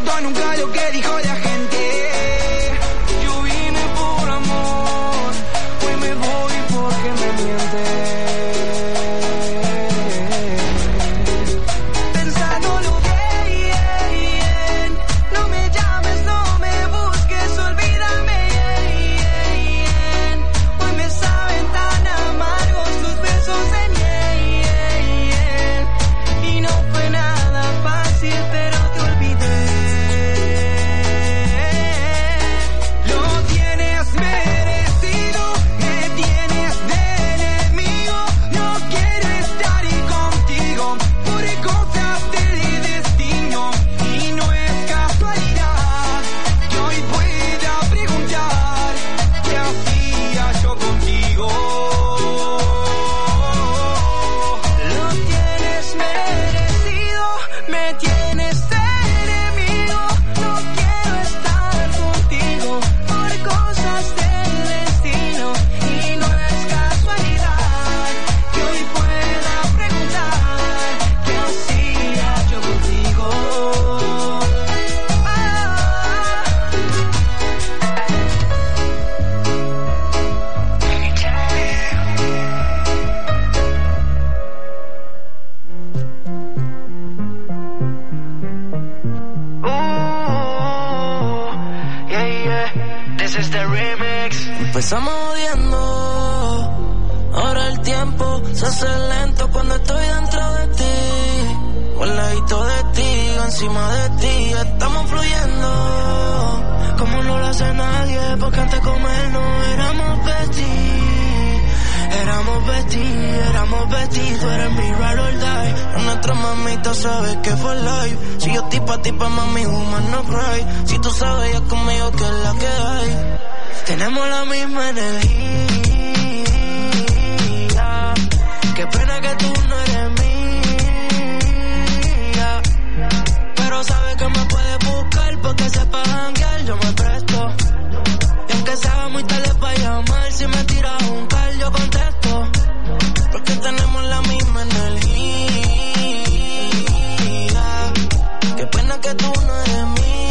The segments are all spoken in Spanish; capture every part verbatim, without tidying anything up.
importó nunca lo que dijo la gente. Yo vine por amor, hoy me voy porque me mientes. Pensándolo bien, no me llames, no me busques, olvídame. Hoy me saben tan amargos tus besos de miel. Y no fue nada fácil, pero te olvidé. Lo tienes merecido, me tienes de enemigo. No quiero estar ahí contigo por cosas del destino. Y no es casualidad que hoy pueda preguntar qué hacía yo contigo. Lo tienes merecido, me tienes de enemigo. No quiero estar contigo por cosas del destino. Y no es casualidad que hoy pueda preguntar qué hacía yo contigo. Ooh, yeah, yeah, this is the remix. Empezamos odiando, ahora el tiempo se hace lento cuando estoy dentro de ti. Un ladito de ti, encima de ti, estamos fluyendo como no lo hace nadie, porque antes de comer no éramos besties. Éramos besties, éramos besties, tú eres mi ride or die. A nuestra mamita sabe que fue live. Si yo tipa tipa mami, woman no cry. Si tú sabes ya conmigo que es la que hay. Tenemos la misma energía. Qué pena que tú no eres mía. Pero sabes que me puedes buscar porque sepa janguear, yo me presto. Y aunque sea muy tarde para llamar, si me tiras un call yo contesto. Porque tenemos la misma energía. Qué pena que tú no eres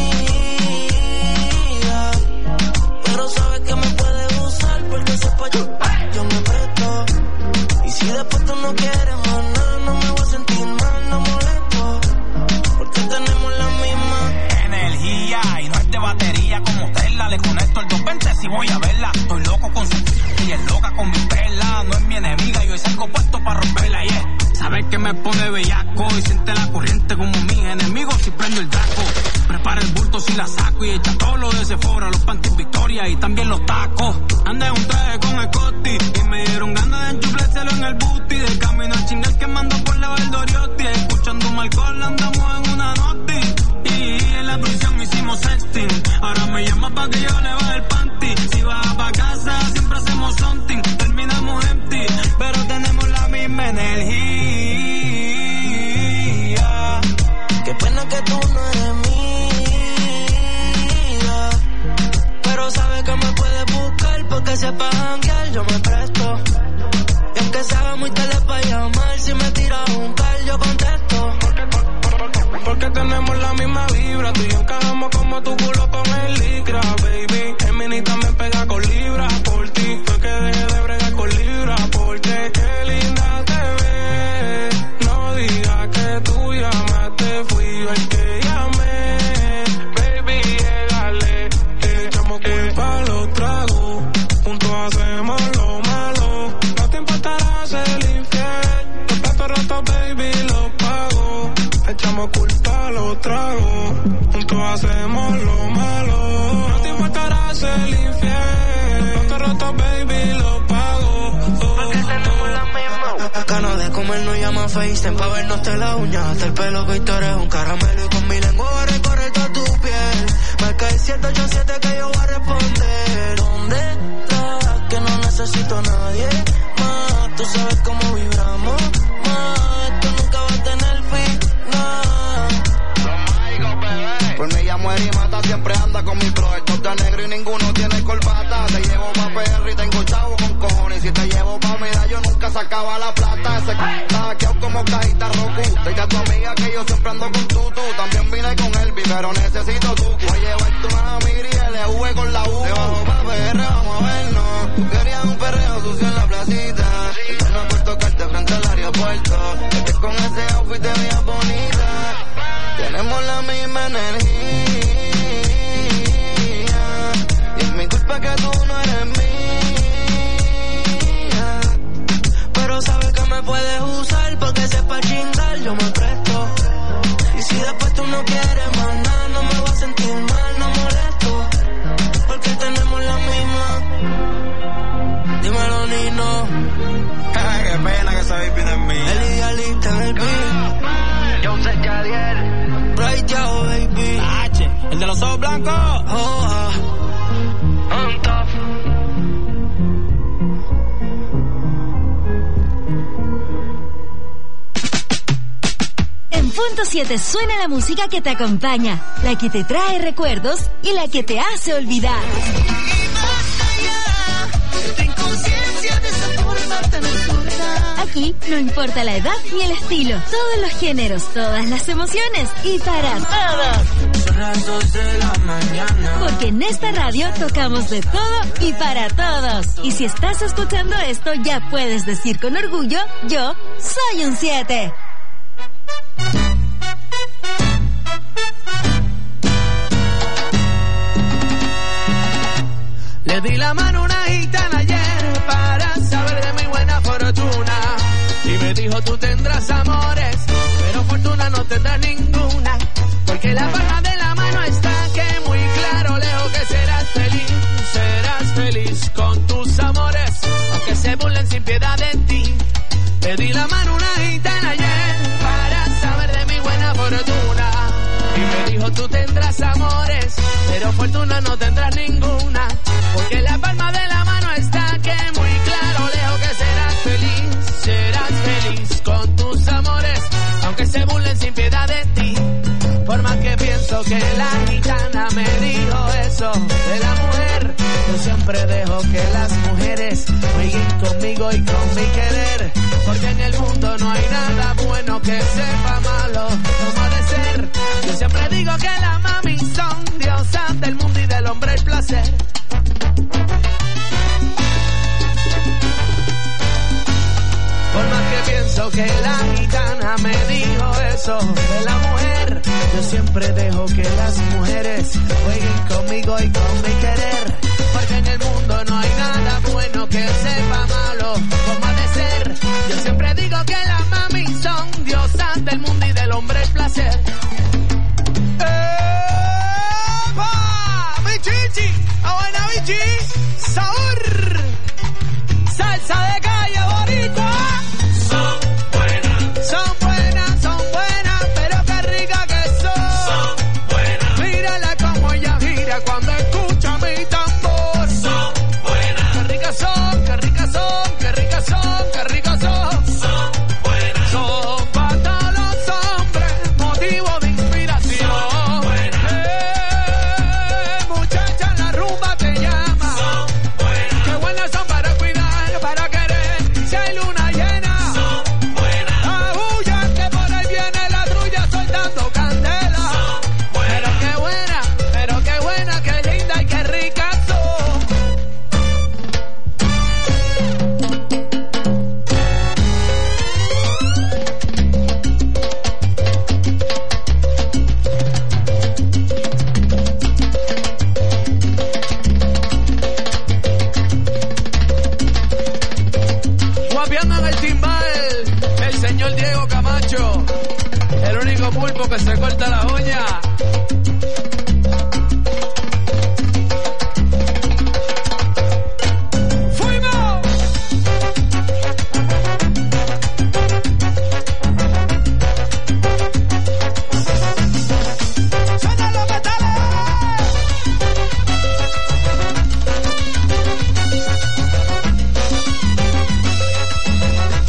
mía. Pero sabes que me puedes usar porque sepa yo, yo me presto. Y si después tú no quieres más nada, no me voy a sentir mal, no molesto. Porque tenemos la misma energía y no es de batería como Tesla. Le conecto el doscientos veinte si voy a verla. Estoy loco con su y es loca con mi perla. No es mi enemiga, yo salgo puesto para romperla, yeah. Sabes que me pone bellaco y siente la corriente como mis enemigos si prendo el Draco. Prepara el bulto si la saco y echa todo lo de Sephora, los panties Victoria y también los tacos. Anda en un traje con Scotty y me dieron ganas de enchuflárselo en el booty. De camino al chingal quemando por la Valdoriotti. Escuchando un alcohol andamos en una noti. Y en la prisión hicimos sexting. Ahora me llama pa' que yo le baje el panty. Si vas pa' casa siempre hacemos something. Terminamos empty, pero tenemos la misma energía. Qué pena que tú no eres mía. Pero sabes que me puedes buscar porque sepa janguear, yo me presto. Y aunque sea muy tarde para llamar, si me tiras un call yo contesto. Porque, porque, porque tenemos la misma vibra. Tú y yo encajamos como tu culo con el licra, baby. El mini también pega con libras por ti. Fue que dejé de bregar con libras porque qué linda te ves. No digas que tú llamaste, fui yo el que llamé. Baby, llegale, echamos culpa a los tragos. Juntos hacemos lo malo. No te importará ser infiel. Los platos rotos, baby, los pago. Echamos culpa a los tragos. Juntos hacemos lo malo. No te importará ser infiel. Los platos rotos, baby, los pago. Porque tenemos la misma. Ganas de comer no llama FaceTime pa' vernos de la uña hasta el pelo, que tú eres un caramelo. Y con mi lengua voy a recorrer toda tu piel. Marca el siete ocho siete que yo voy a responder. ¿Dónde estás? Que no necesito a nadie más. Tú sabes cómo vibramos más. Esto nunca va a tener final. Por mí ella muere y mata, siempre anda con mi bro. El top de negro y ninguno tiene corbata. Te llevo pa' P R y tengo chavo con cojones. Si te llevo pa' mirar yo nunca sacaba la plata. Ese c*** está hackeado como cajita Roku. Dile a tu amiga que yo siempre ando con tutu. También vine con Elvis. pero necesito tu. Voy a llevarte una miri L V con la U. Te bajo pa' P R, vamos a vernos. Tú querías un perreo sucio en la placita. Yo no por tocarte frente al aeropuerto. Es que con ese outfit te veías bonita. Tenemos la misma energía. Y es mi culpa que tú no eres mía. Pero sabes que me puedes usar porque sepa chingar, yo me presto. Y si después tú no quieres más nada, no me voy a sentir mal, no molesto. Porque tenemos la misma. Dímelo, Nino. Qué pena que esa baby no es mía. El idealista en el beat. Yo sé que ayer. Right Yao, baby. H, el de los ojos blancos. Oh, ah. On top. En Punto siete suena la música que te acompaña, la que te trae recuerdos y la que te hace olvidar. Aquí no importa la edad ni el estilo, todos los géneros, todas las emociones y para todos. Son las dos de la mañana. Porque en esta radio tocamos de todo y para todos. Y si estás escuchando esto, ya puedes decir con orgullo, yo soy un siete. Le di la mano a una gitana ayer para saber de mi buena fortuna. Y me dijo, tú tendrás amores, pero fortuna no tendrás ninguna. Porque la palma de la mano está que muy claro, lejos que serás feliz. Serás feliz con tus amores, aunque se burlen sin piedad de ti. Le di la mano a una gitana ayer para saber de mi buena fortuna. Y me dijo, tú tendrás amores, pero fortuna no tendrás ninguna. Porque la palma de la mano está que muy claro, lejos que serás feliz. Serás feliz con tus amores, aunque se burlen sin piedad de ti. Por más que pienso que la gitana me dijo eso de la mujer, yo siempre dejo que las mujeres jueguen conmigo y con mi querer. Porque en el mundo no hay nada bueno que sepa malo como ha de ser. Yo siempre digo que las mami son diosas del mundo y del hombre el placer. Por más que pienso que la gitana me dijo eso de la mujer, yo siempre dejo que las mujeres jueguen conmigo y con mi querer. Porque en el mundo no hay nada bueno que sepa malo como ha de ser. Yo siempre digo que las mami son diosas del mundo y del hombre el placer. ¡Epa! ¡Mi chichi! ¡A buena bichi! ¡Sabor! ¡Salsa de calle bonita! Son buenas. Son buenas, son buenas, pero qué rica que son. Son buenas. Mírala como ella gira cuando escucha mi tambor. Son buenas. Qué ricas son, qué ricas son, qué ricas son, qué ricas son. Son buenas. Son para todos los hombres, motivo de inspiración. Son buenas. Eh, muchacha, la rumba te llama. Son buenas. Qué buenas son para cuidar, para querer. Si hay luna llena, Son buenas. aúlla que por ahí viene la trulla soltando candela. Son Pero buenas. qué buena, pero qué buena, qué linda y qué rica son. Guapiando en el timbal, el señor Diego Camacho, el único pulpo que se corta la uña. ¡Fuimos! ¡Suena los metales!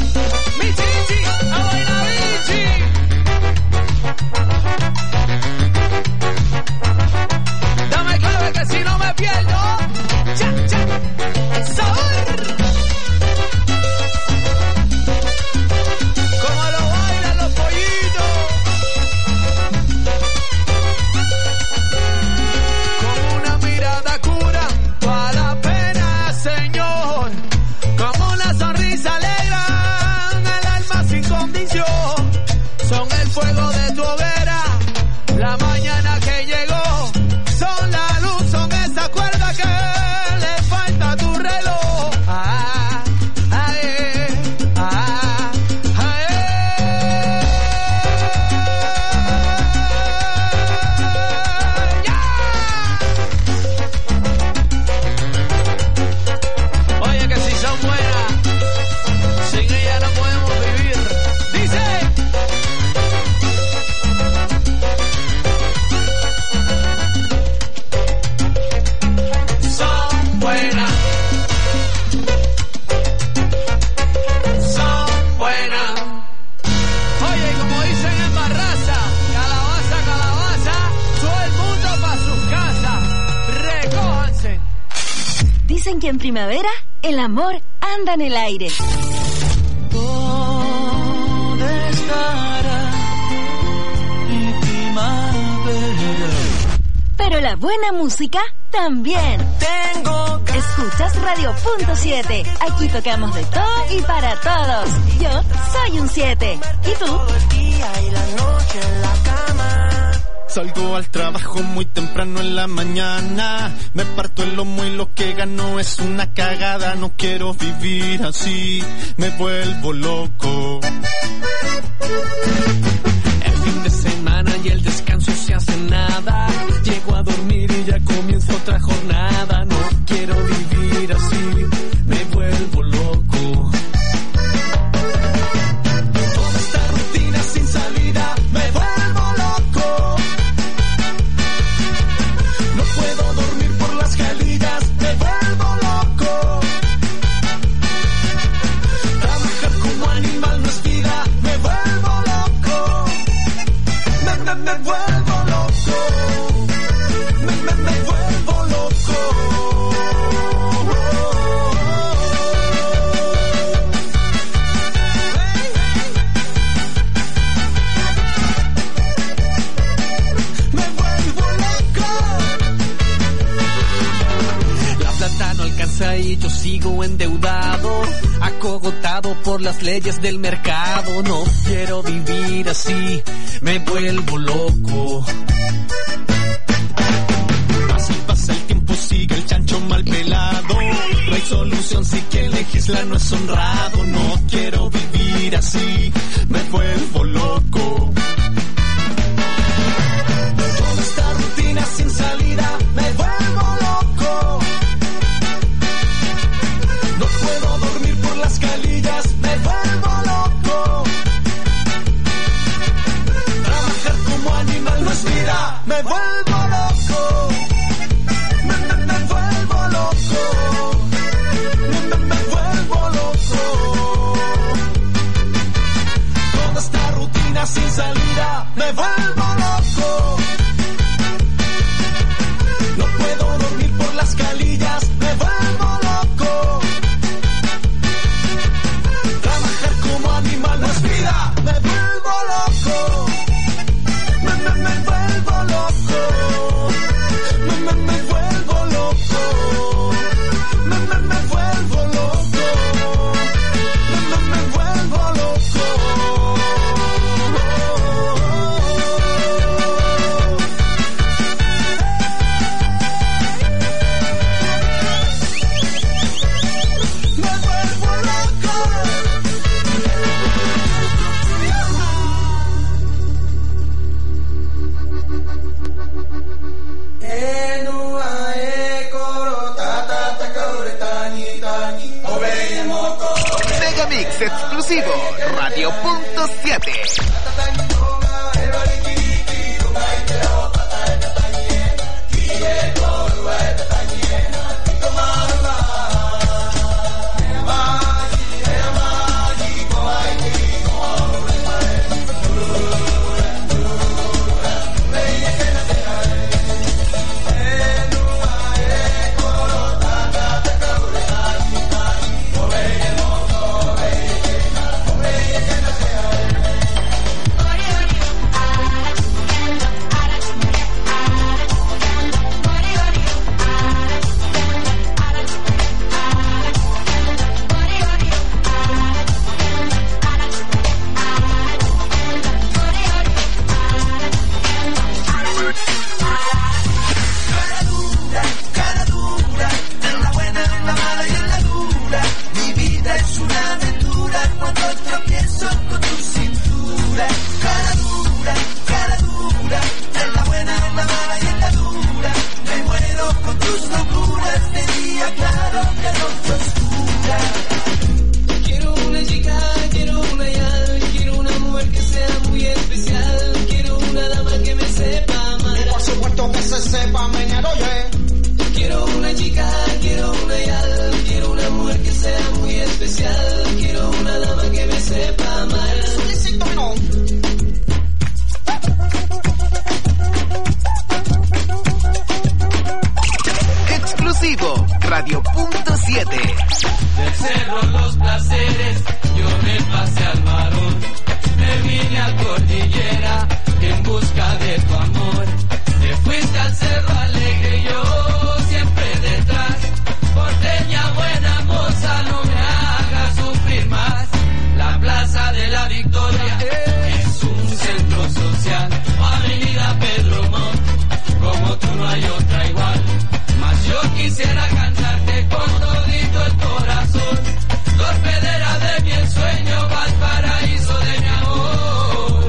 Mi chichi, a bailar bichi. Dicen que en primavera el amor anda en el aire. ¿Dónde estará mi primavera? Pero la buena música también. Tengo ganas. Escuchas Radio Punto siete. Aquí tocamos de todo y para todos. Yo soy un siete. ¿Y tú? Todo el día y la noche en la cama. Salgo al trabajo muy temprano en la mañana. Me parto el lomo y lo que gano es una cagada. No quiero vivir así, me vuelvo loco. El fin de semana y el descanso se hace nada. Llego a dormir y ya comienza otra jornada. No quiero vivir así, me vuelvo loco. Toda esta rutina sin salida, me vuelvo loco. No puedo dormir por las calillas, me vuelvo loco. Trabajar como animal no es vida, me vuelvo loco. Me, me, me vuelvo loco. Me, me, me vuelvo loco. Me vuelvo loco. La plata no alcanza y yo sigo endeudado, acogotado por las leyes del mercado. No quiero vivir así, me vuelvo loco. Pasa y pasa el tiempo, sigue el chancho mal pelado. No hay solución si quien legisla no es honrado. No quiero vivir así, me vuelvo loco. Toda esta rutina sin salida, me vuelvo loco. No puedo dormir por las calillas, me vuelvo loco. Trabajar como animal no es vida, me vuelvo loco. Me, me, me vuelvo loco. Me, me, me vuelvo loco. Toda esta rutina sin salida, me vuelvo loco. No puedo dormir por las calillas, me vuelvo loco. Trabajar como animal no es vida, me vuelvo loco. Me, me, me vuelvo loco. Me, me, me vuelvo loco. Me, me, me vuelvo loco. Me, me, me vuelvo loco. Radio Punto siete. Del cerro Los Placeres, yo me pasé al Marón. Me vine a Cordillera en busca de tu amor. Te fuiste al Cerro Alegre, yo siempre detrás. Porteña buena moza, no me hagas sufrir más. La Plaza de la Victoria es un centro social. Avenida Pedro Montt, como tú no hay otra igual. Mas yo quisiera cantarte con todito el corazón. Torpedera de mi ensueño, Valparaíso de mi amor.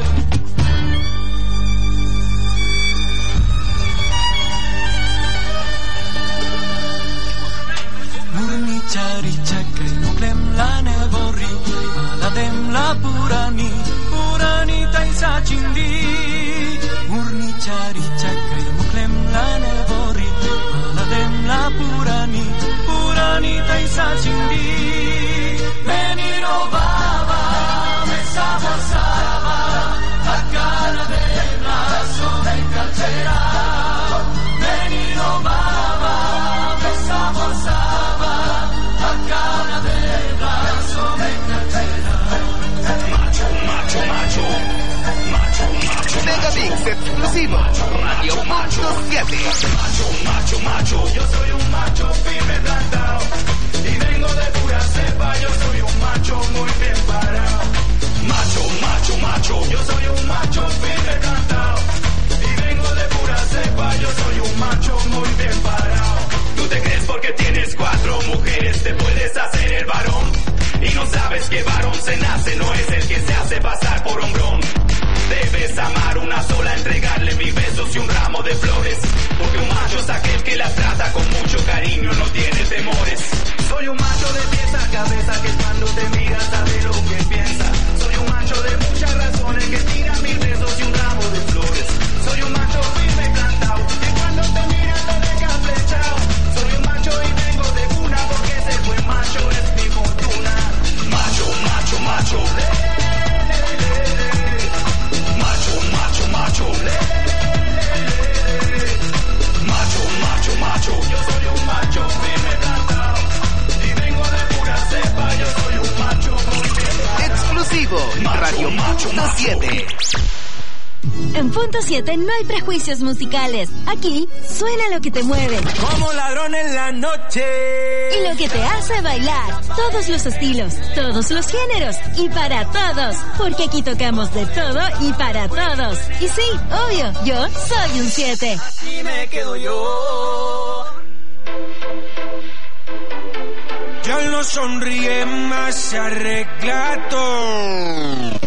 Murni chari chakre nuklem la neborri, maladem la purani, purani taisa chindi. Murni chari chakre nuklem la neborri, maladem la purani, purani taisa chindi. Menino baba, me sabosaba, acá la de brazo me calcera. Menino baba, me sabosaba, acá la de brazo me calcera. Macho, macho, macho, macho, macho. Megamix exclusivo. Radio Punto siete. Macho, macho, macho. Yo soy un macho firme plantado. Y vengo de pura cepa, yo soy un macho muy bien parado. Macho, macho, macho. Yo soy un macho firme plantado. Y vengo de pura cepa, yo soy un macho muy bien parado. Tú te crees porque tienes cuatro mujeres, te puedes hacer el varón. Y no sabes que varón se nace, no es el que se hace pasar por hombrón. Debes amar una sola, entregarle mis besos y un ramo de flores. Porque un macho es aquel que la trata con mucho cariño, no tiene temores. Soy un macho de pies a cabeza que cuando te mira sabe lo que piensa. Soy un macho de muchas razones que tira mil besos y un ramo de flores. Soy un macho firme plantado que cuando te mira te deja flechado. Soy un macho y vengo de cuna porque ese buen macho es mi fortuna. Macho, macho, macho. Macho, macho, macho. Macho, macho, macho. Yo soy un macho firme plantado. Y vengo de pura cepa, yo soy un macho muy bien. Exclusivo. Radio Punto siete. En Punto siete no hay prejuicios musicales. Aquí suena lo que te mueve. Como ladrón en la noche. Y lo que te hace bailar. Todos los estilos, todos los géneros. Y para todos. Porque aquí tocamos de todo y para todos. Y sí, obvio, yo soy un siete. Así me quedo yo. Ya no sonríe más, se arregla todo.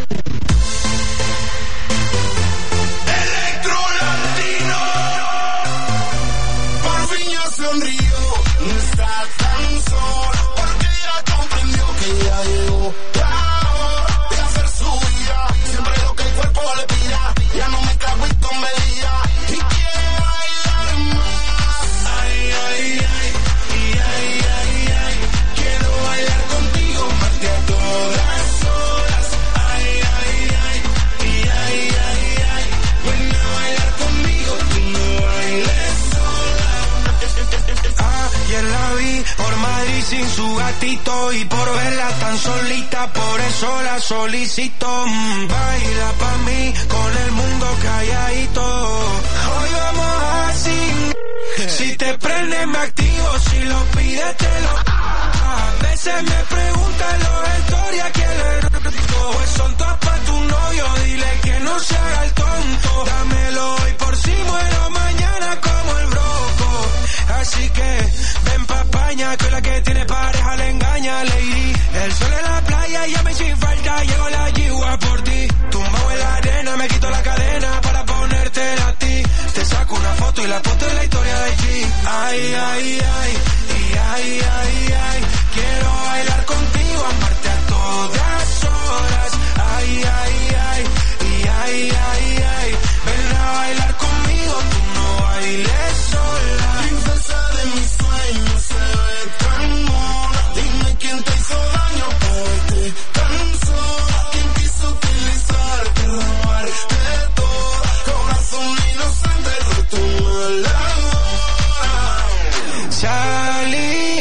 Sonrío, no está tan solo, porque ya comprendió que ya llegó la hora de hacer su vida, siempre lo que el cuerpo le pida, ya no me cago y con medida, y quiere bailar más, ay, ay, ay, y ay, ay, ay, quiero bailar contigo más que a todas horas, ay, ay, ay, y ay, ay, ay, ven a bailar conmigo, tú no bailes sola. Ayer la vi por Madrid sin su gatito y por verla tan solita, por eso la solicito. Mm, baila pa' mí con el mundo calladito. Hoy vamos así. Si te prende me activo, si lo pides te lo. A veces me preguntan los stories a quién le rico. Pues son todas pa' tu novio, dile que no se haga el tonto. Dámelo hoy por si muero mañana como el broco. Así que ven pa' España, que la que tiene pareja le engaña, lady. El sol en la playa, llame sin falta, llego la yigua por ti. Tumbado en la arena, me quito la cadena para ponértela a ti. Te saco una foto y la pongo en la historia de G. Ay, ay, ay, y ay, ay, ay. Quiero bailar contigo, amarte a todas horas. Ay, ay, ay, y ay, ay, ay. Ven a bailar conmigo, tú no bailes sola. Princesa de mis sueños, se ve tan mona. Dime quién te hizo daño para verte tan sola. ¿Quién quiso utilizarte, robarte todo? Corazón inocente, roto la hora. Salí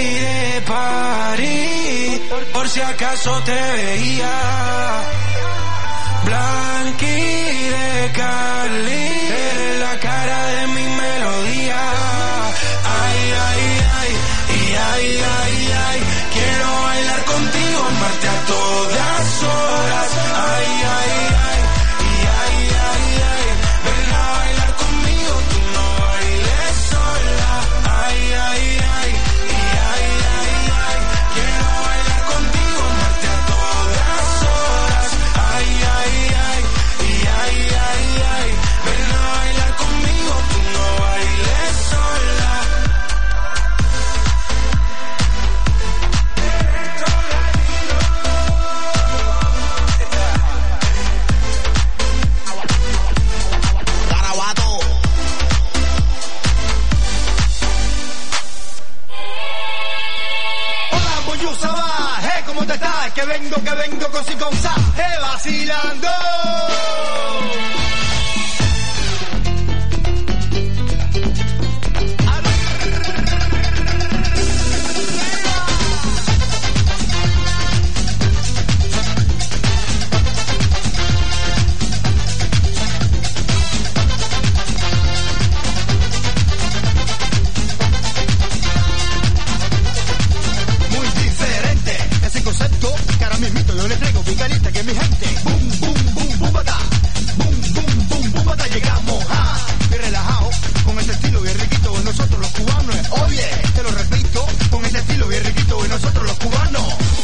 party, por si acaso te veía. Blanqui de Cali, eres la cara de mi melodía. Ay, ay, ay, y ay, ay, ay, quiero bailar contigo, amarte a todas horas. Ay, ay, ay, y ay, ay, ay, ven a bailar conmigo, tú no bailes sola. Ay, ay, ay, y ay, ay, ay, quiero bailar contigo, amarte a todas horas. Ay, ay, ay, y ay, ay, ay, ven a bailar conmigo, tú no bailes sola. ¿Cómo te estás? Que vengo, que vengo con si con sa, eh, vacilando. Que ahora mismito yo le traigo picarita que mi gente. Boom, boom, boom, boom, bata. Boom, boom, boom, boom, bata. Llegamos, ah, bien relajado, con este estilo bien riquito de nosotros los cubanos. Oye, te lo repito, con este estilo bien riquito de nosotros los cubanos.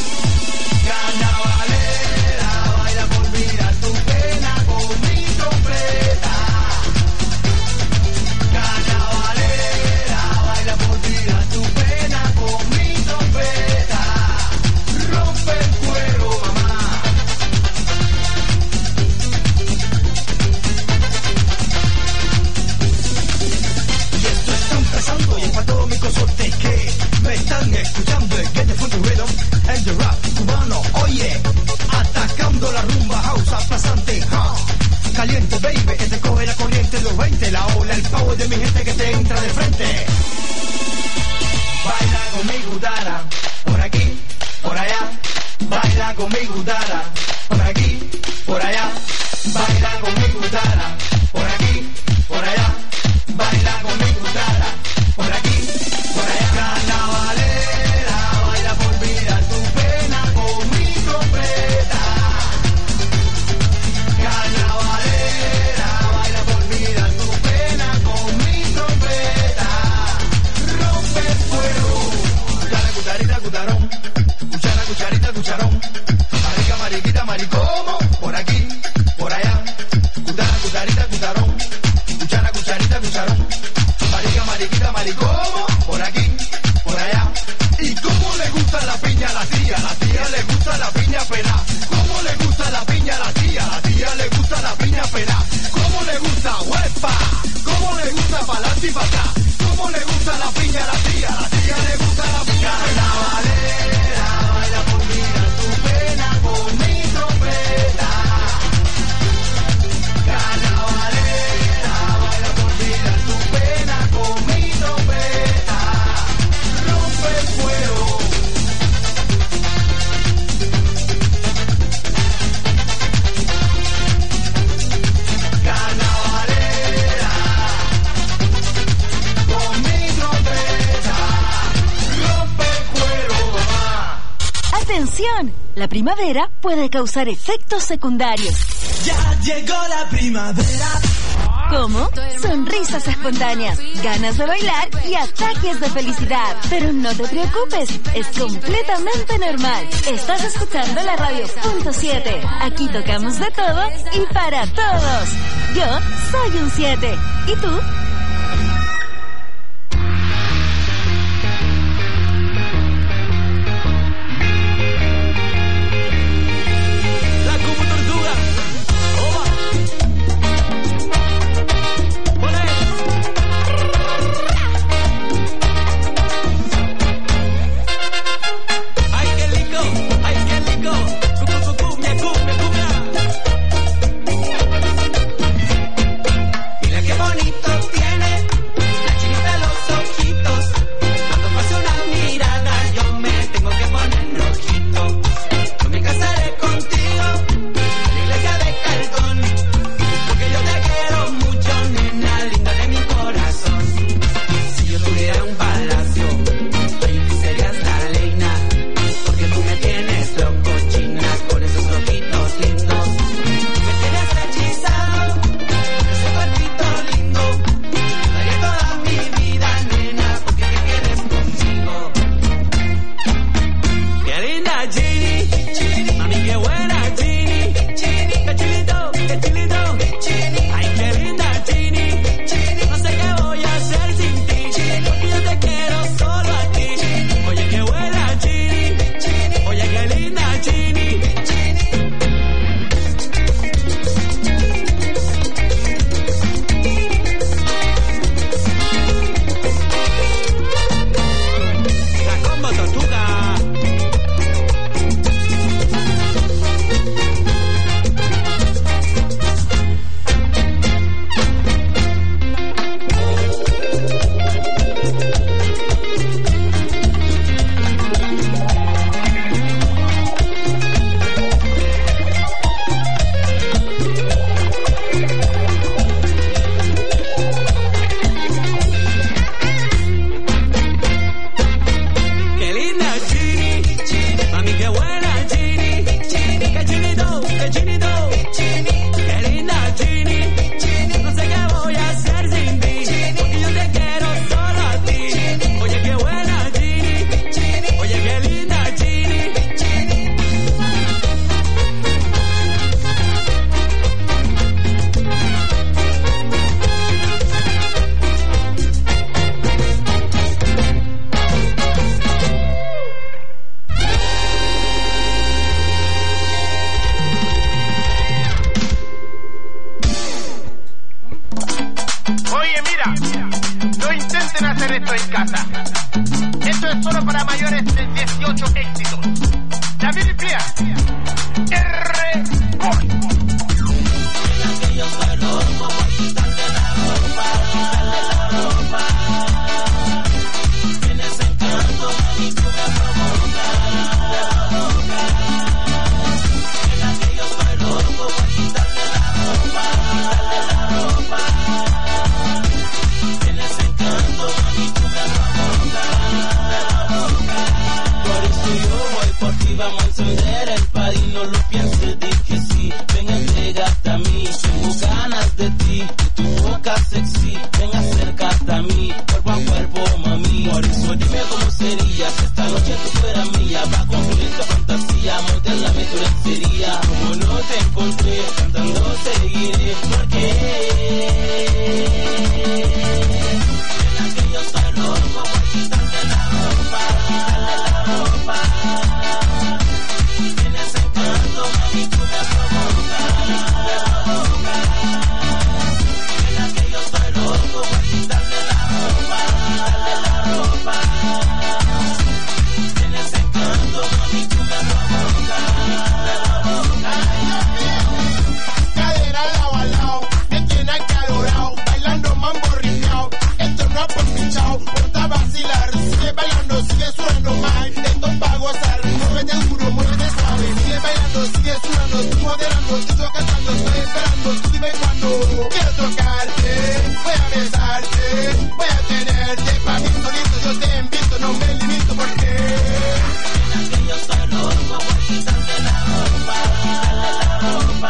Carnavalera, baila por olvidar tu pena con mi trompeta. Carnavalera, baila por olvidar tu pena con mi trompeta. Rompe el cuero, mamá. Y esto está empezando y es para todos mis consortes que me están escuchando. El Get the Funky Rhythm and the rap cubano. Oye, atacando la rumba house aplastante, huh? Caliente, baby, que te coge la corriente los veinte. La ola, el power de mi gente que te entra de frente. Baila conmigo, Dara, por aquí, por allá. Baila conmigo, Dara, por aquí, por allá. Baila conmigo, Dara, por aquí, por allá. Baila conmigo, Dara, por aquí, por allá. Carnavalera, baila por olvidar tu pena con mi trompeta. Carnavalera, baila por olvidar tu pena con mi trompeta. Rompe el fuego, dale cucharita, cucharón. Cuchara, cucharita, cucharón. Marica, mariquita, maricomo. Por aquí, por allá. Cuchara, cucharita, cucharón. Cuchara, cucharita, cucharón. Marica, mariquita, maricomo. Por aquí, por allá. ¿Y cómo le gusta la piña a la tía? La tía le gusta la piña pelá. ¿Cómo le gusta la piña a la tía? La tía le gusta la piña pelá. ¿Cómo le gusta? ¡Huepa! ¿Cómo le gusta pa'lante y pa' acá? ¿Cómo le gusta la piña a la tía? La tía le gusta la piña Carnavalera, baila por olvidar tu pena con mi trompeta. Carnavalera, baila por olvidar tu pena con mi trompeta. Rompe el fuego. Carnavalera, con mi trompeta. Rompe el cuero, mamá. ¡Atención! La primavera puede causar efectos secundarios. Ya llegó la primavera. ¿Cómo? Sonrisas espontáneas, ganas de bailar y ataques de felicidad. Pero no te preocupes, es completamente normal. Estás escuchando la radio punto siete. Aquí tocamos de todo y para todos. Yo soy un siete. ¿Y tú? Bonito tiene la chinita en los ojitos. Cuando pasa una mirada yo me Oye, mira, no intenten hacer esto en casa. Esto es solo para mayores de dieciocho éxitos. David Pierre, R. Boy. Vamos a encender el party, no lo pienses, di que sí. Ven, entrégate a mí, tengo ganas de ti. De tu boca sexy, ven, acércate a mí. Cuerpo a cuerpo, mami. Por eso dime cómo sería si esta noche tú fueras mía. Va con esta fantasía, modélame tu lencería. Como no te encontré, cantando seguiré. Porque ven que yo soy loco por quitarte la ropa, quitarle la ropa. Mami, tú me provocas, me provocas. Mira que yo estoy loco por quitarle la ropa, quitarle la ropa. Tienes encanto, mami, tú me provocas, me provocas. Cadera lado a lado, me tiene acalorado, bailando mambo ripiao. Esto no es por mi chao, ponte a vacilar. Sigue bailando, sigue suena mal. Esto es pa' gozar, muévete duro, muévete suave. Sigue bailando, sigue sudando, tú moderando, tú yo cantando, estoy esperando, tú dime cuándo. Quiero tocarte, voy a besarte, voy a tenerte pa' mí solito, yo te invito, no me limito porque mira que yo estoy loco por quitarle la ropa, quitarle la ropa.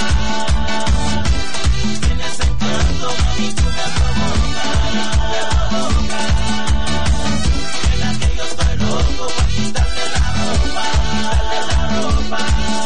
Tienes encanto, mami, tú me provocas, me provocas. Mira que yo estoy loco por quitarle la ropa, quitarle la ropa.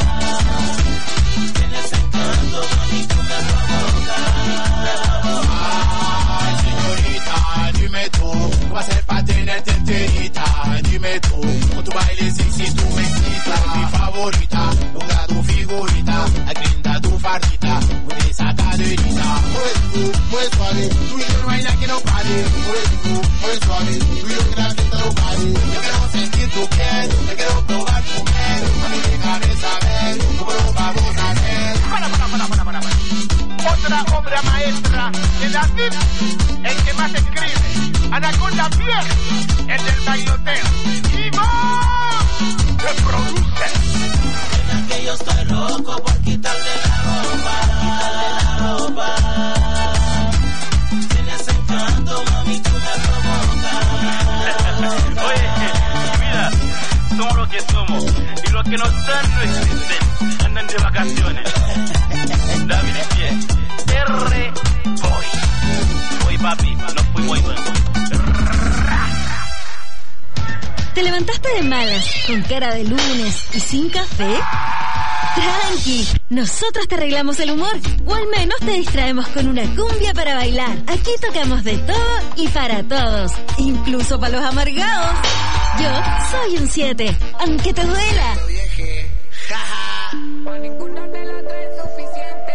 Tienes encanto, mami, tú me provocas, me provocas. ay, señorita, dime tú, ¿qué va a ser para tenerte enterita? Dime tú, con tu baile sexy tú me excitas. Mi favorita, logra tu figurita, agrinda tu fardita, con esa caderita. Mueve tú, mueve suave, tú y yo no hay nada que no pare. Mueve tú, mueve suave, tú y yo que la fiesta no pare. Yo quiero sentir tu piel, yo quiero probar tu miel. Mami, déjame saber, cómo lo vamos a hacer. Para, para, para, para, para, para. Otra obra maestra de David, el que más escribe. Anaconda Pierre, el del bailoteo. Y más, el producer. Mira que yo estoy loco por quitarle la ropa, quitarle la ropa. Tienes encanto, mami, tú me provocas. Oye, mira, somos lo que somos. Y los que no están no existen. Andan de vacaciones. David y Pie. R. Boy. Boy, papi, no fui muy bueno. ¿Te levantaste de malas, con cara de lunes y sin café? Tranqui, nosotros te arreglamos el humor, o al menos te distraemos con una cumbia para bailar. Aquí tocamos de todo y para todos, incluso para los amargados. Yo soy un siete, aunque te duela. Con ninguna de las tres es suficiente.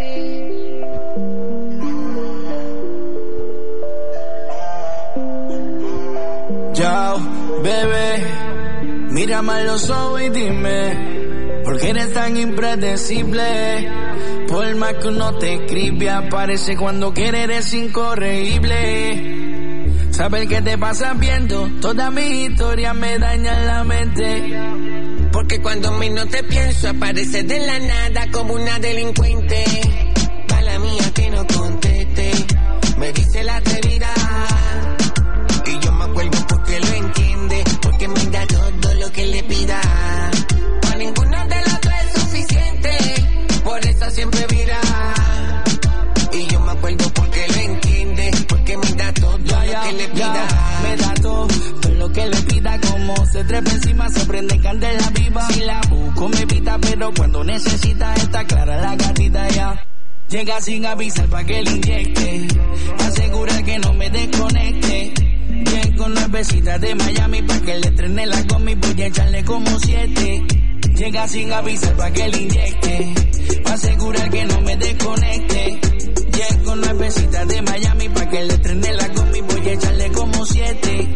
Chao, bebé, mírame a los ojos y dime, ¿por qué eres tan impredecible? Por más que uno te escribe, aparece cuando quiere, eres incorregible. Saber qué te pasa viendo, toda mi historia me daña la mente. Porque cuando menos te pienso, apareces de la nada como una delincuente. Mala mía que no conteste, me dice la atrevida. Y yo me acuerdo porque lo entiende, porque me da todo lo que le pida. A ninguna de las tres es suficiente, por eso siempre vira. Y yo me acuerdo porque lo entiende, porque me da todo ya, ya, lo que le pida. Ya, me da todo, todo lo que le pida, como se trepa encima, se prende candela viva. Si la busco me pita, pero cuando necesita está clara la gatita ya. Llega sin avisar pa' que le inyecte, asegura que no me desconecte. Llego nuevecita de Miami pa' que le estrene la gomi, voy a echarle como siete. Llega sin avisar pa' que le inyecte, pa' asegurar que no me desconecte. Llego nuevecita de Miami pa' que le estrene la combi, voy a echarle como siete.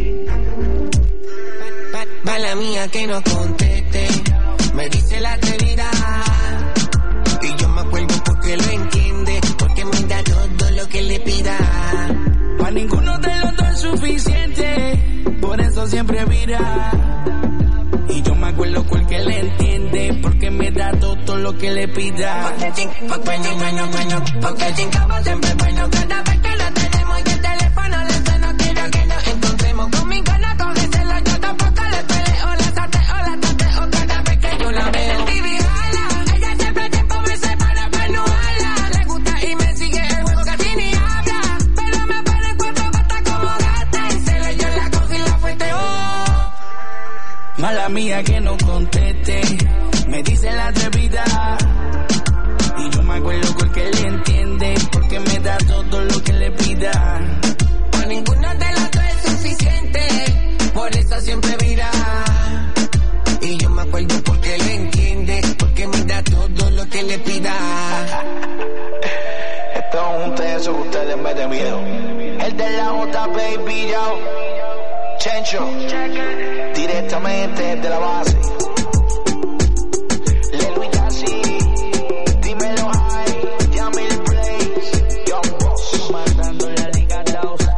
Mala mía que no conteste, me dice la atrevida. Y yo me acuerdo porque lo entiende, porque me da todo lo que le pida. Pa' ninguno de los dos es suficiente, por eso siempre vira. Y yo me acuerdo porque le entiende, porque me da todo lo que le pida. Porque ching, porque bueno, bueno, bueno, porque chingamos siempre bueno. Cada vez que lo tenemos y el teléfono le suena, quiero que nos encontremos. Conmigo no cógeselo, yo tampoco le peleo. La sateo, la tateo cada vez que yo la veo. El T V jala, ella siempre tiempo me separa para no hablar. Le gusta y me sigue el juego, casi ni habla. Pero me pone cuatro patas como gata. Y se le yo la cosa y la fueteo. Mala mía que no conteste, me dice la atrevida. Y yo me acuerdo porque le entiende, porque me da todo lo que le pida. Para ninguno de los dos es suficiente, por eso siempre vira. Y yo me acuerdo porque le entiende, porque me da todo lo que le pida. Esto es un teso que ustedes me den miedo. El de la J, baby, yo. Chencho, directamente desde la base. Lelo y Casi, dímelo high, Yamil Blaze, Young Boss. Matando la liga Dausa.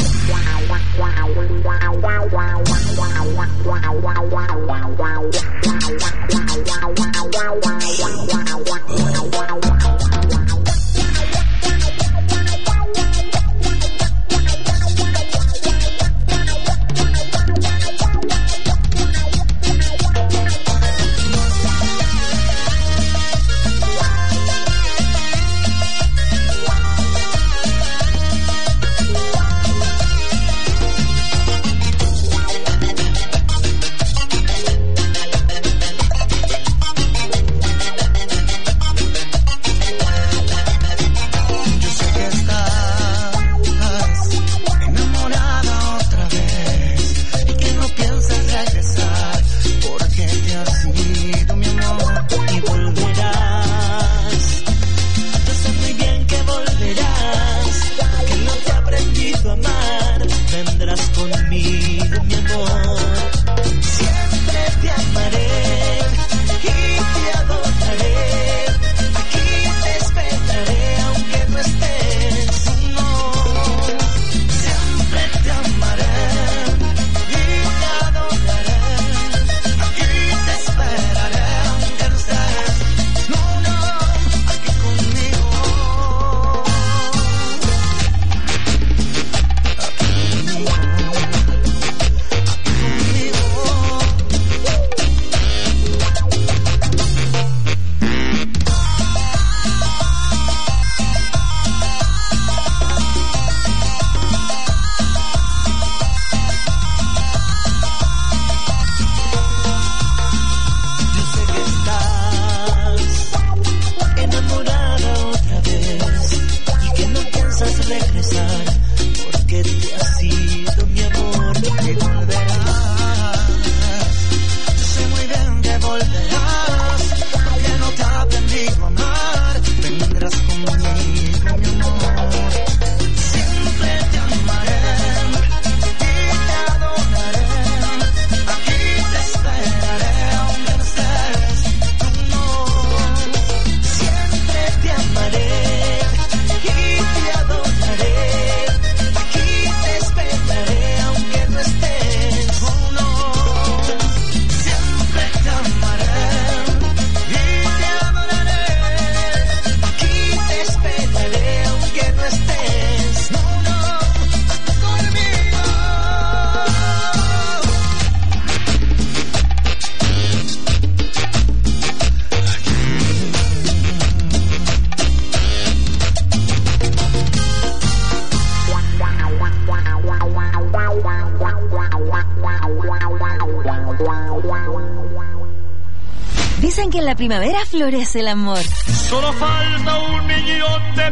Dicen que en la primavera florece el amor. Solo falta un millón de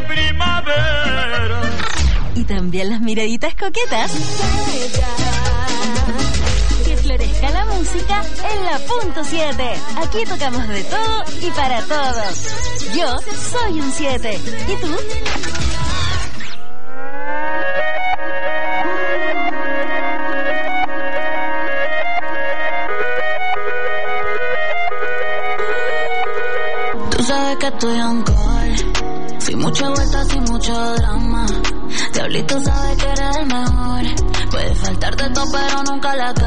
primavera. Y también las miraditas coquetas. Que merezca la música en la punto siete. Aquí tocamos de todo y para todos. Yo soy un siete. ¿Y tú? Tú sabes que estoy on call, sin mucha vuelta, sin mucho drama. Diablito sabe que eres el mejor. Puede faltarte todo pero nunca la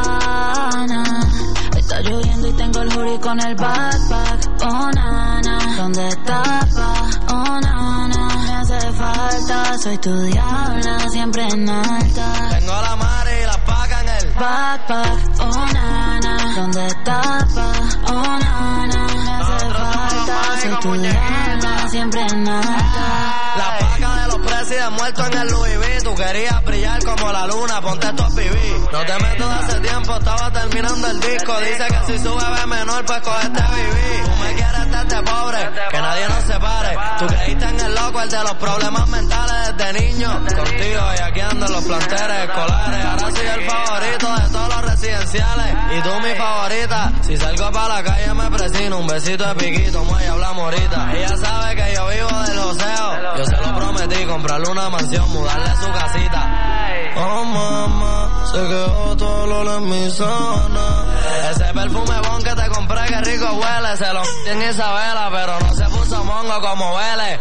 gana. Está lloviendo y tengo el hoodie con el backpack. Oh nana, ¿dónde estás pa? Oh nana, me hace falta. Soy tu diabla, siempre en alta. Tengo la madre y la paca en el backpack. Oh nana, ¿dónde estás pa? Oh nana, me hace falta. Soy tu diabla, siempre en alta. La paca de los presidentes muertos en el Louis V. Tú querías brillar como la luna, ponte tu P V. No te meto de hace tiempo, estaba terminando el disco. Dice que si sube ve menor, pues cogete B B. Tú me quieres este pobre, que nadie nos separe. Tú creíste en el loco, el de los problemas mentales desde niño. Contigo y aquí ando en los planteles escolares. Ahora soy el favorito de todos los residenciales. Y tú mi favorita. Si salgo para la calle me presino. Un besito de piquito, muelle, hablamos ahorita. Ella sabe que yo vivo del joseo. Yo se lo prometí, comprarle una mansión, mudarle a su casita. Oh mamá, se quedó todo el olor en mi zona. Ese perfume bon que te compré, que rico huele. Se lo en Isabela, pero no se puso mongo como huele.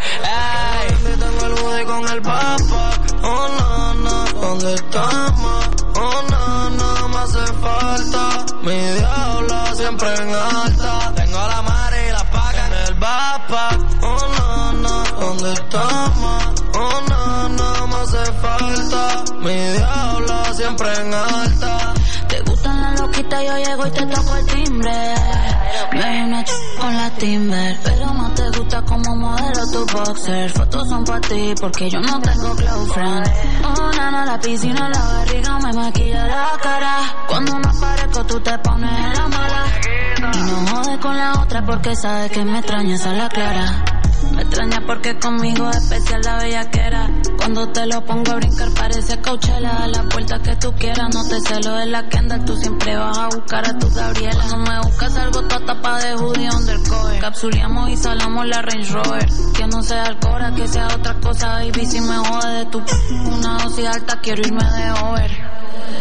Ey, tengo el hoodie con el backpack. Oh nana, ¿dónde estamos? Oh nana, me hace falta. Mi diabla siempre en alta. Tengo la madre y la paca en el backpack. Oh nana, ¿dónde estamos? Oh nana, me hace falta. Mi diabla siempre en alta. Te gustan las loquitas, yo llego y te toco el timbre. Me hay una ch con la Timber, pero más te gusta como modelo tu boxer. Fotos son para ti porque yo no tengo close friend. Oh nana, la piscina, la barriga me maquilla la cara. Cuando me aparezco tú te pones en la mala. Y no jodes con la otra porque sabes que me extrañas a la clara. Me extraña porque conmigo es especial la bellaquera. Cuando te lo pongo a brincar parece Coachella. A la puerta que tú quieras, no te celo de la Kendall. Tú siempre vas a buscar a tu Gabriela. No me buscas algo toda tapa de hoodie undercover. Capsuleamos y salamos la Range Rover. Que no sea Alcora, que sea otra cosa, baby. Si me jode de tu p una dosis alta, quiero irme de over.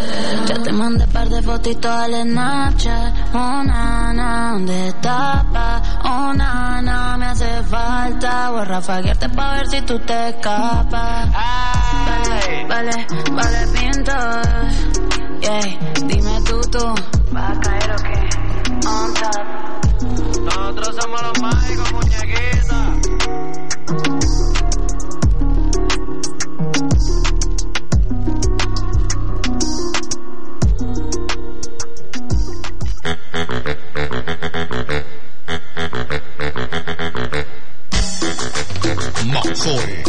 Ya te mandé par de fotitos al Snapchat. Oh nana, ¿dónde estás pa? Oh nana, me hace falta. Voy a rafaguearte pa' ver si tú te escapas. Vale, vale, vale, pintos. Yeah, dime tú, tú. ¿Vas a caer o qué? On top. Nosotros somos los mágicos, muñequitas. Mazoe.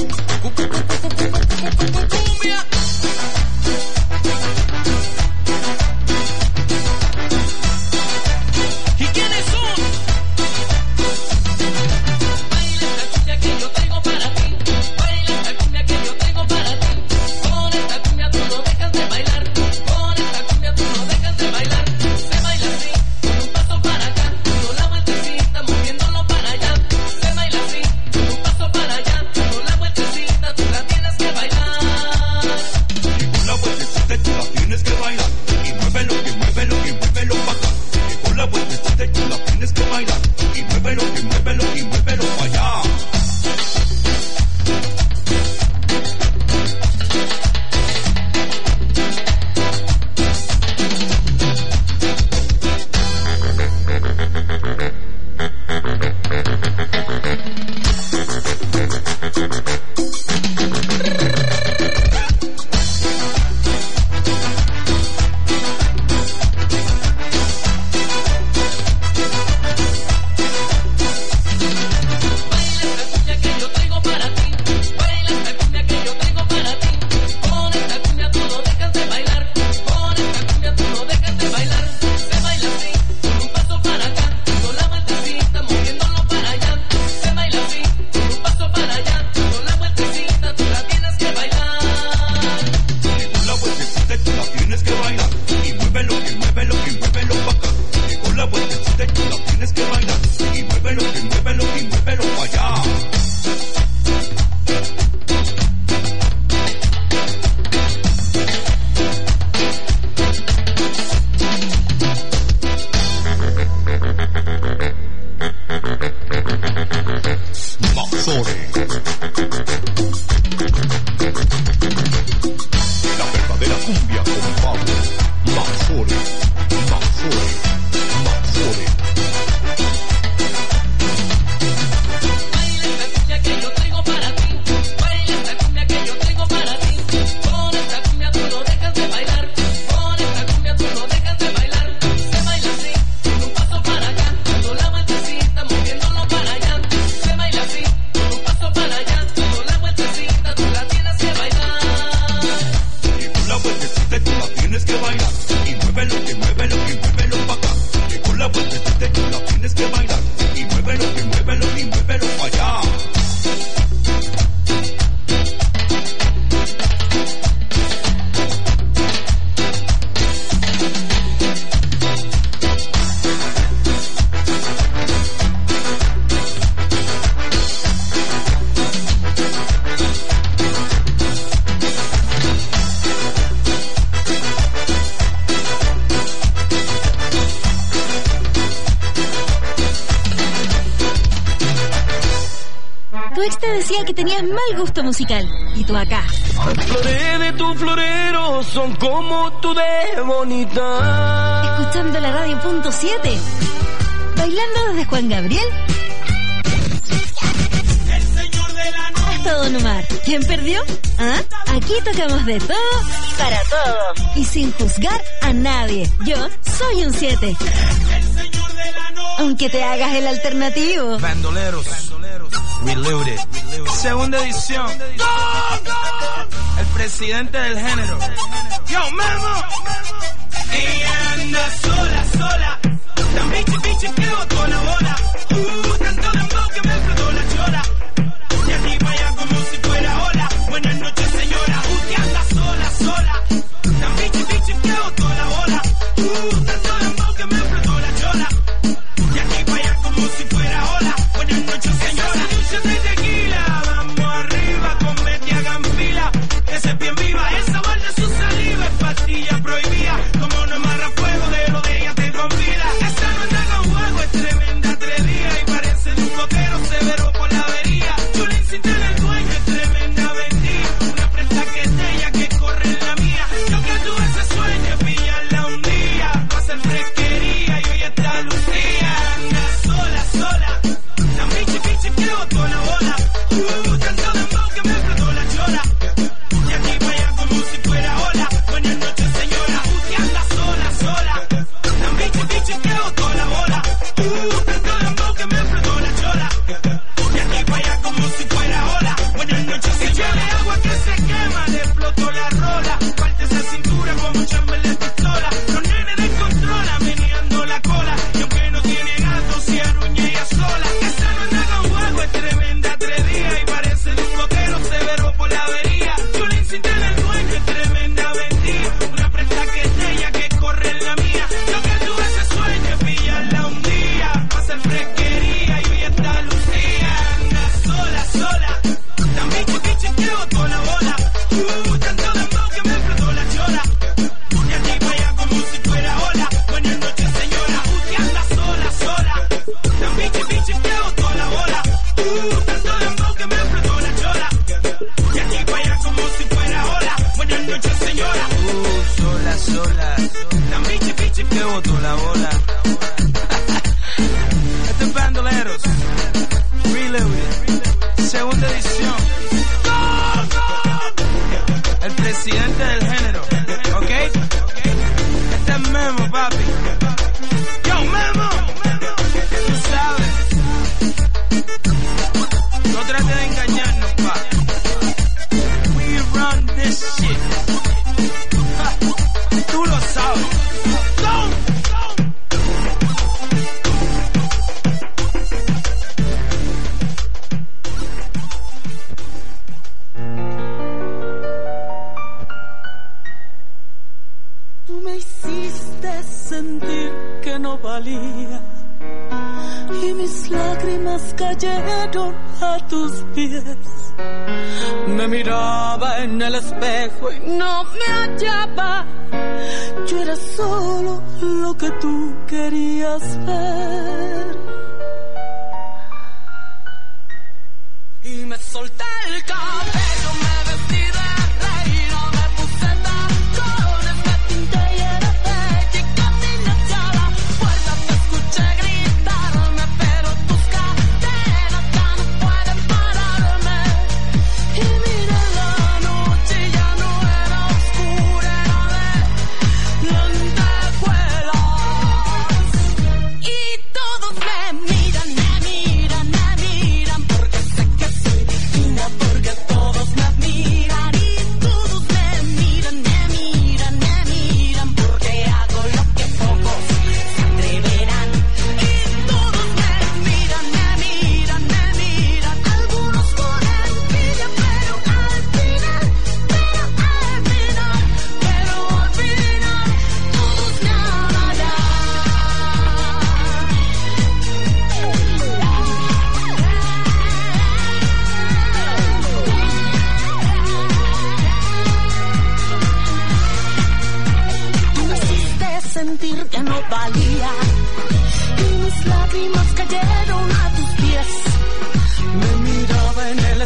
¿Y quiénes son? te decía que tenías mal gusto musical. Y tú acá. Flores de tu florero son como tú de bonita. Escuchando la radio punto siete. Bailando desde Juan Gabriel. El señor de la noche. Hasta Don Omar. ¿Quién perdió? ¿Ah? Aquí tocamos de todo y para todos. Y sin juzgar a nadie. Yo soy un siete. El señor de la noche. Aunque te hagas el alternativo. Bandoleros. Reloaded. Segunda edición. El presidente del género. Yo, Memo. Ella anda sola, sola. Tan bichi, bichi que botó la bola. Uh, tanto dembow que me explotó la chola. Y aquí para allá como si fuera ola. Buenas noches, señora. Usted anda sola, sola. Tan bichi, bichi que botó la bola. Uh, tanto dembow que me explotó la chola. Y aquí para allá como si fuera ola. Buenas noches, señora. Esa de tequila. Vamos arriba, comete, hagan fila. Esa es bien viva. Esa guarda su saliva. Es pastilla prohibida. Como no amarra fuego de lo de ella te convida. Esa no anda con juego. Es tremenda atrevida. Y parece de un coquero severo por la avería. Chulín sin tener dueño. Es tremenda vendida. Una presta que es de ella que corre en la mía. Yo que tuve ese sueño. Pillarla un día. Pa' hacer fresquería. Y hoy está Lucía. Anda sola, sola. La bichi, bichi que botó la bola. Uh, tanto dembow que me explotó la chola. Y aquí para allá como si fuera ola. Buenas noches, señora. Usted anda sola, sola. La bichi, bichi que botó la bola. Uh, tanto dembow que me explotó la chola. Y aquí para allá como si fuera ola. Buenas noches, señora. Agua que se quema, le explotó la rola. Parte esa cintura como chamber de pistola. Los nenes descontrolan, meneando la cola. Y aunque no tiene gato, se aruña ella sola. Esa no anda con juego, es tremenda atrevida. Y parece de un coquero severo por la avería. Chulín sin tener dueño, es tremenda vendida. Una presta que es de ella que corre en la mía. Yo que tuve ese sueño, es pillarla un día. Pa' hacer fresquería y hoy está Lucía. Anda sola, sola. Tan bichi, bichi que botó la bola. Uh, tanto dembow que me explotó la chola. Y aquí para allá como si fuera ola. Buenas noches, señora. Usted anda sola, sola. Tan bichi, bichi que botó la bola. Uh, tanto dembow que me explotó la chola. Y aquí para allá como si fuera ola. Buenas noches, señora. Uh, sola, sola. Tan bichi, bichi Que botó la bola. Este es Bandoleros. Reloaded. Segunda edición. El presidente del género. ¿Ok? Este es Memo, papi. Yo, Memo. Tú sabes. No trates de engañarnos, pa. We run this shit. Ja. Tú lo sabes. Go. Tú me hiciste sentir que no valía y mis lágrimas cayeron a tus pies. Me miraba en el espejo y no me hallaba. Yo era solo lo que tú querías ver. Y me solté el cabello, me vestí de reina, me puse tacones, me pinté y era bella y caminé hacia la puerta. Te escuché gritarme, pero tus cadenas ya no pueden pararme. Y miré la noche y ya no era oscura, era de lentejuelas. Y todos me miran, me miran, me miran, porque sé que soy linda, porque todos me miran. Y todos me miran, me miran, me miran, porque hago lo que pocos se atreverán. Y todos me miran, me miran, me miran, algunos por envidia, pero al final, pero al final, pero al final, todos me amarán. Tú me hiciste sentir que no valía y mis lágrimas cayeron a tus pies. Me miraba en el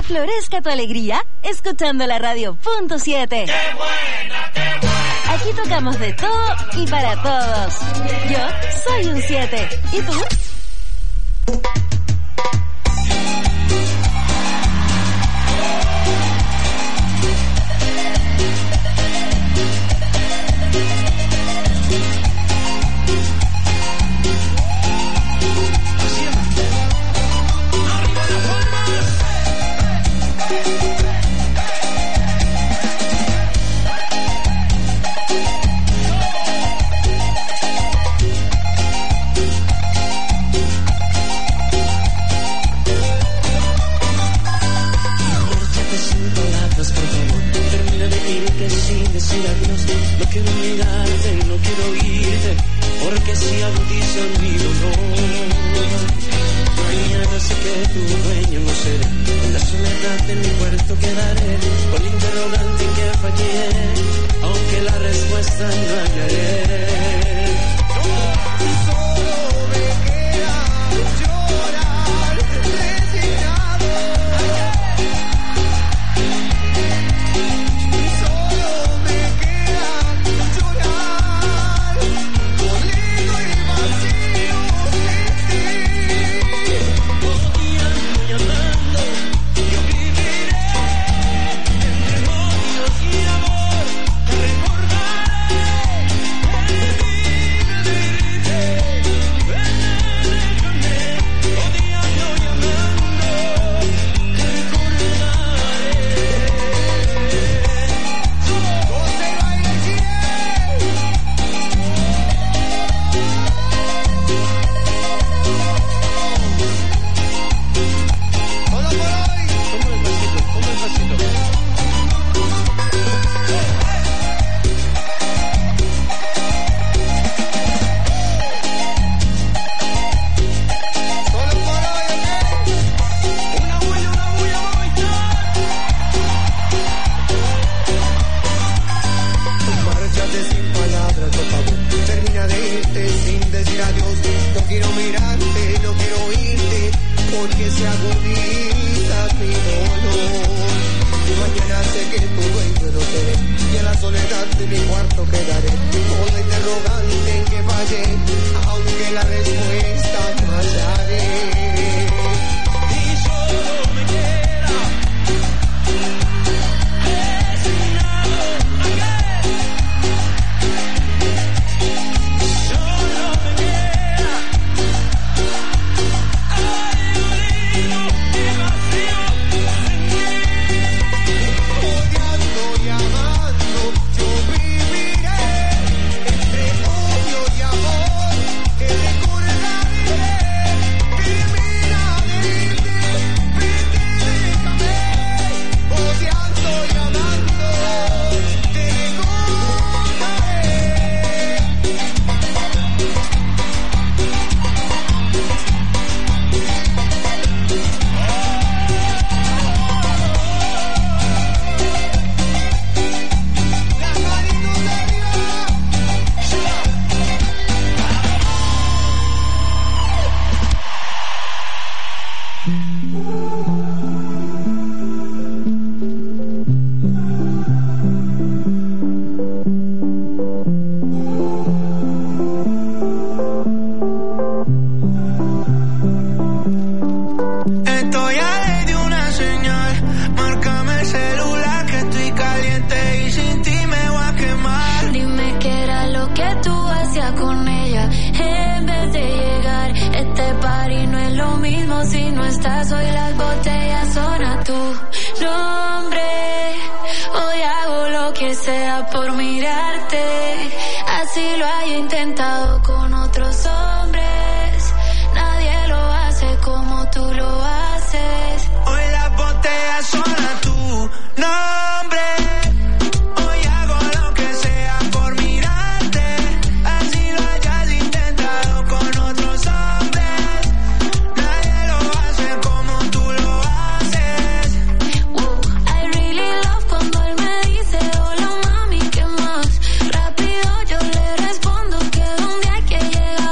florezca tu alegría escuchando la radio punto siete. ¡Qué buena, qué buena! Aquí tocamos de todo y para todos. Yo soy un siete. ¿Y tú? Sin decir adiós, no quiero mirarte, no quiero irte, porque si agudiza mi dolor. Mañana sé que tu dueño no seré, en la soledad de mi puerto quedaré, con interrogante en que fallé, aunque la respuesta no hallaré. Rápido yo le respondo que donde hay que llegar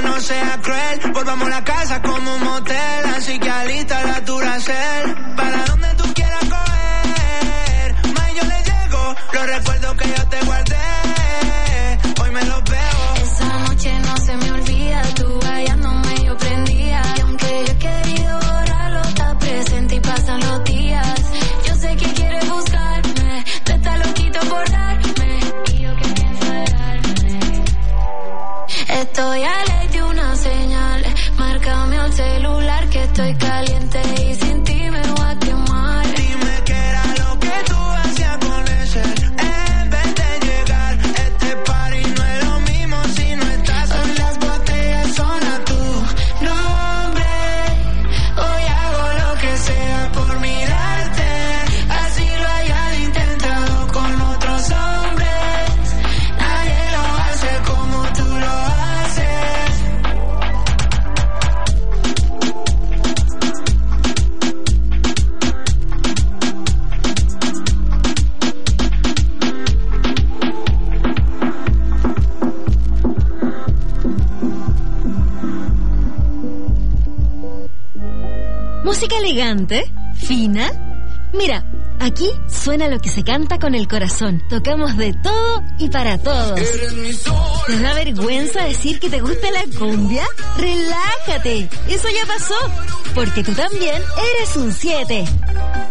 que no sea cruel. Volvamos a la casa como un motel, así que alista la Duracell. Para donde tú quieras coger, más yo le llego. Los recuerdos que yo te guardé, hoy me los veo. Esa noche no se me olvida, tú hallándome yo prendía. Y aunque yo he querido borrarlo, está presente y pasan los días. Yo sé que quieres buscarme, tú estás loquito por darme. Y yo que pienso darme. Estoy a ley de una señal, márcame al celular que estoy caliente y sin ti me voy a quemar. Dime que era lo que tú hacías con ese, en vez de llegar. Este party no es lo mismo si no estás. Son las botellas, son a tu nombre. Hoy hago lo que sea por mirarte, así lo hayan intentado con otros hombres. Nadie lo hace como tú lo haces. Música elegante, fina. Mira, aquí suena lo que se canta con el corazón. Tocamos de todo y para todos. ¿Te da vergüenza decir que te gusta la cumbia? Relájate, eso ya pasó, porque tú también eres un siete.